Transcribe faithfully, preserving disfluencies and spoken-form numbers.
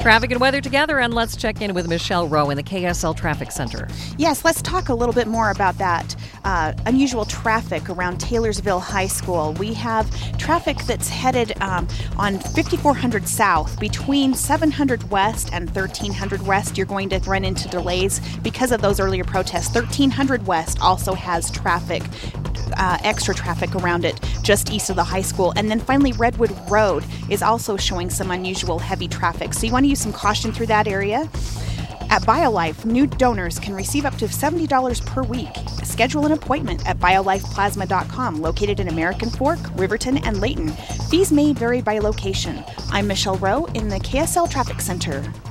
Traffic and weather together, and let's check in with Michelle Rowe in the K S L Traffic Center. Yes, let's talk a little bit more about that uh, unusual traffic around Taylorsville High School. We have traffic that's headed um, on fifty-four hundred South between seven hundred West and thirteen hundred West. You're going to run into delays because of those earlier protests. thirteen hundred West also has traffic. Uh, extra traffic around it just east of the high school. And then finally, Redwood Road is also showing some unusual heavy traffic. So you want to use some caution through that area. At BioLife, new donors can receive up to seventy dollars per week. Schedule an appointment at bio life plasma dot com, located in American Fork, Riverton, and Layton. Fees may vary by location. I'm Michelle Rowe in the K S L Traffic Center.